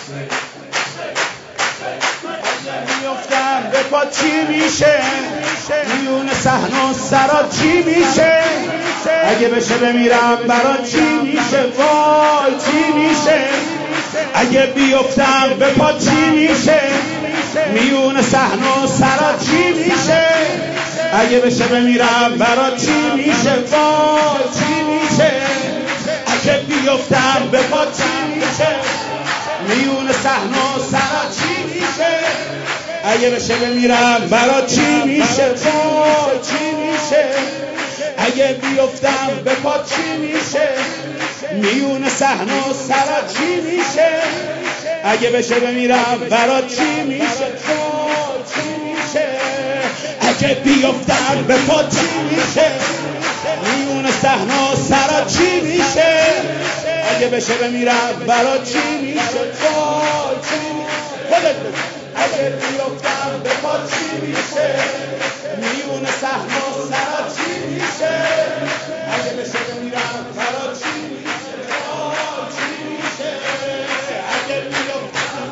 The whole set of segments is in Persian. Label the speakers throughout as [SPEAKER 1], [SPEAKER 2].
[SPEAKER 1] میفتم به پا چی میشه؟ میون صحنه و سرا چی میشه؟ اگه بشه بمیرم برا چی میشه؟ وای چی میشه؟ اگه بیفتم به پا چی میشه؟ میون صحنه و سرا چی میشه؟ اگه بشه بمیرم برا چی میشه؟ وای چی میشه؟ اگه بیفتم به پا چی میشه؟ میون صحنه و سرا چی میشه؟ اگه بشه بمیرم برا چی میشه؟ وای چی میشه؟ اگه بیفتم به پا چی میشه؟ میون صحنه و سرا چی میشه؟ اگه بشه بمیرم برا چی میشه؟ وای چی میشه؟ اگه بیفتم به پا چی میشه؟ میون صحنه و سرا چی میشه؟ اگه بشه بمیرم برا چی میشه؟ وای چی میشه؟ خودت بگو. اگه بیفتم به پا چی میشه؟ میون صحنه و سرا چی میشه؟ اگه بشه بمیرم برا چی میشه؟ وای چی میشه؟ اگه بیفتم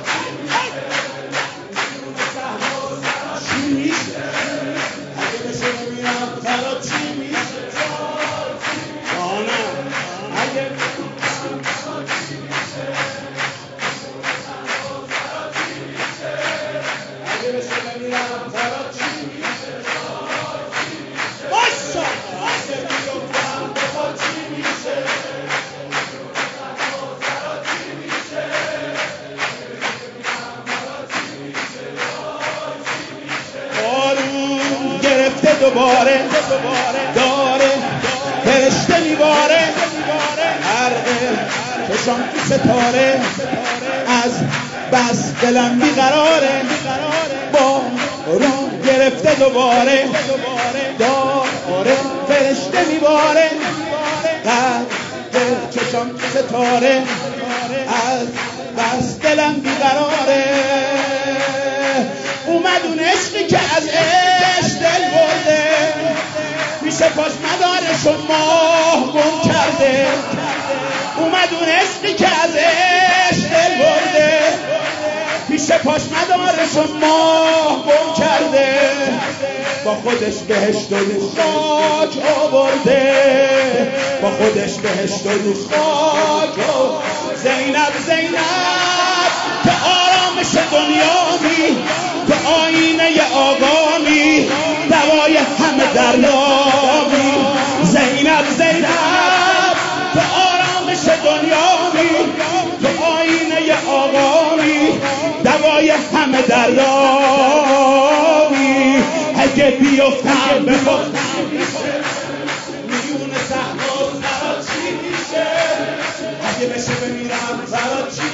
[SPEAKER 1] میون صحنه و سرا چی میشه؟ اگه بشه بمیرم برا چی میشه؟ وای جانم اگه اگه بشه بمیرم برا چی میشه؟ ماشاءالله اگه بیفتم به پا چی میشه؟ بارون گرفته دوباره داره فرشته میباره حرقه چشام تو ستاره از بس دلم بیقراره بارون گرفته دوباره داره فرشته میباره قلب چشام تو ستاره از بس دلم بیقراره اومد اون عشقی که از عشق دل برده میشه پاش مدارشو ماه گم کرده اومد اون عشقی که از عشق دل برده پیش پاش مدارشو ماه گم کرده با خودش بهشت و رو خاک آورده با خودش بهشت و رو خاک زینب زینب تو آرامش دنیامی تو آینه آقامی دوای همه دردامی زینب زینب تو آرامش دنیامی تو آینه آقامی دوای همه دردامی اگه بیفتم به خود میون صحنه و سرا چی میشه اگه بشه بمیرم برا چی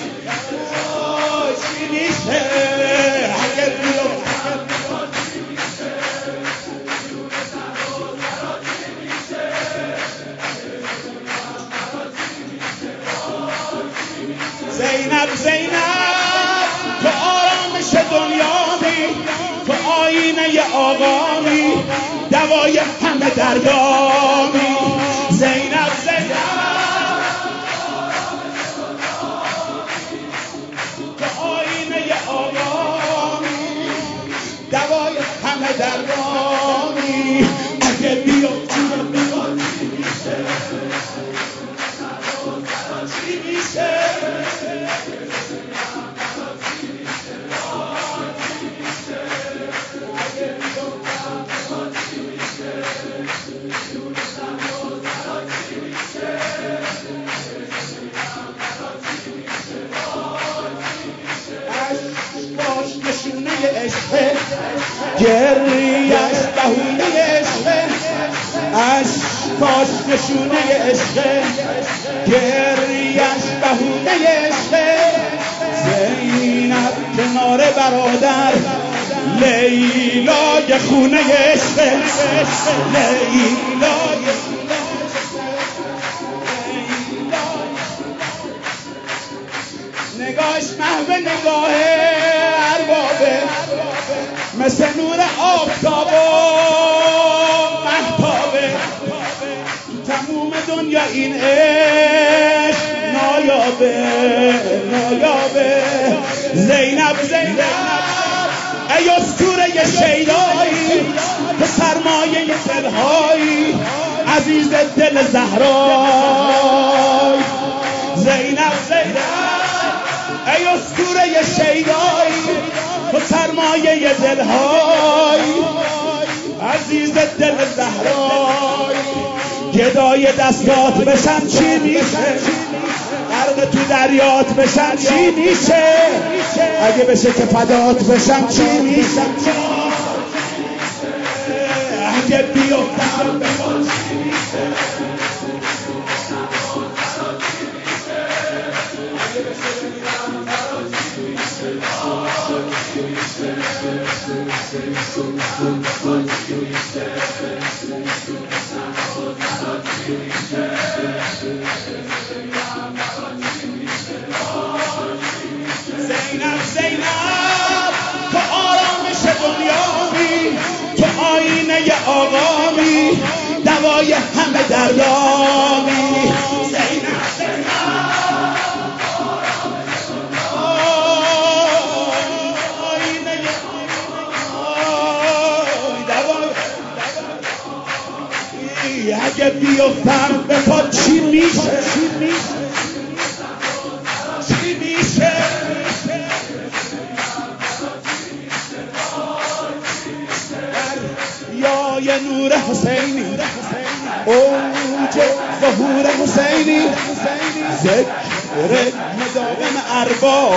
[SPEAKER 1] میشه اگه بیفتم زینب زینب تو آرامش دنیامی تو آینه آقامی دوای همه دردامی زینب زینب تو آینه آقامی دوای همه دردامی اگه بیفتم به خود چی میشه عشقاش نشونه عشقه گریه‌اش بهونه عشقه عشقاش نشونه عشقه گریه‌اش بهونه عشقه زینب کنار برادر لیلای خونه عشقه لیلای نگاهش محو نگاه اربابه مثل نور آفتاب و مهتابه تموم دنیا این عشق نای نایابه زینب ای اسطوره شیدایی تو سرمایه دلهایی عزیز دل زهرای زینب ای اسطوره شیدایی تو سرمایه دلهایی عزیز دل زهرای گدای دستات بشم چی میشه غرق تو دریات بشم چی میشه اگه بشه که فدات بشم چی میشه اگه بیفتم بخواد چی میشه زینب تو آرامش دنیامی تو آینه آقامی دوای همه دردامی زینب آینه دوای اگه بیفتم به پا چی میشه یا نور حسینی اوج ظهور حسینی ذکر مداوم ارباب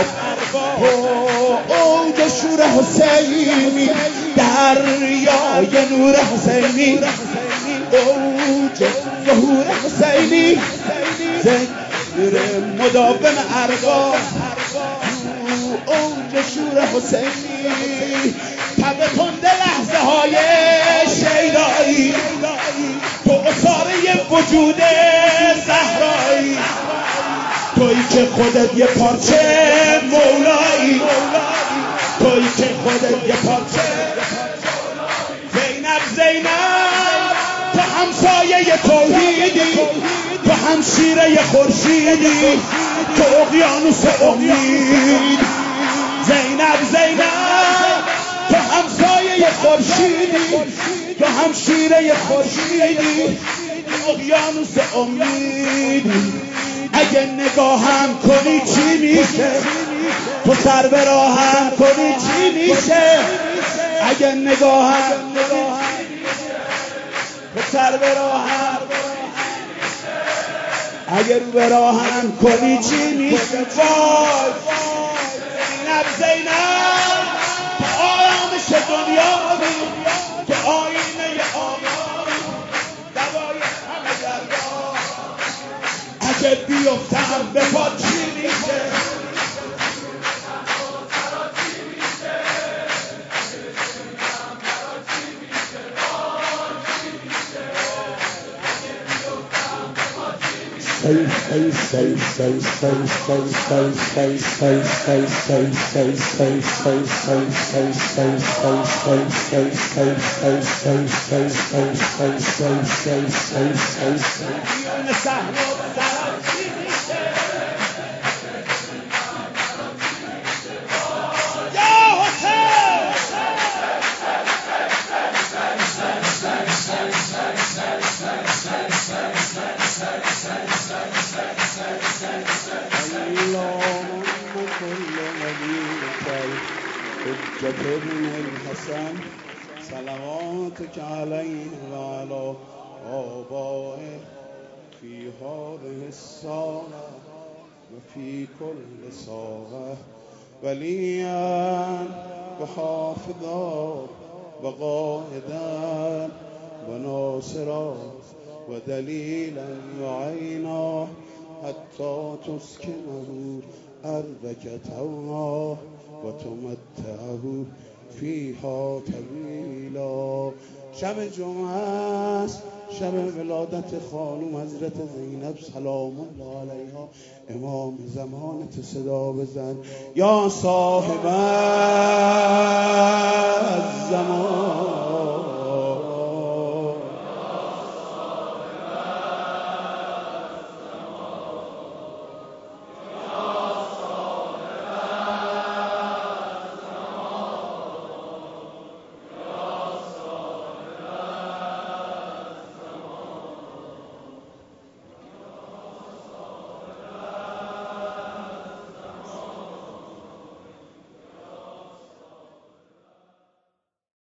[SPEAKER 1] اوج شور حسینی دریای نور حسینی اوج ظهور حسینی ذکر مداوم ارباب اوج شور حسینی تب تند لحظه های شیدایی تو اصاره وجود زهرایی تویی که خودت یه پارچه مولایی تویی که خودت یه پارچه زینب تو همسایه توحیدی تو همشیره خورشیدی تو اقیانوس امید زینب تو همسایه خورشیدی تو همشیره خورشیدی اقیانوس امیدی اگه نگاهم کنی چی میشه تو سر به راهم کنی چی میشه اگه نگاهم تو سر به راهم اگه رو به راهم کنی چی میشه وای زینب آرامش دنیا تو آینه آقایی دوای همه دردا اگه بیفتم به پا چی میشه حجة ابن الحسن صلواتك عليه وعلى آبائه في هذه الساعة وفي كل ساعة وليا وحافظا وقائدا وناصرا ودليلا يعينا حتى تسكنه أرضك طوعا وتمتعه فيها طويلا شب جمعه است شب ولادت خانم حضرت زینب سلام الله علیها امام زمانت صدا بزن یا صاحب الزمان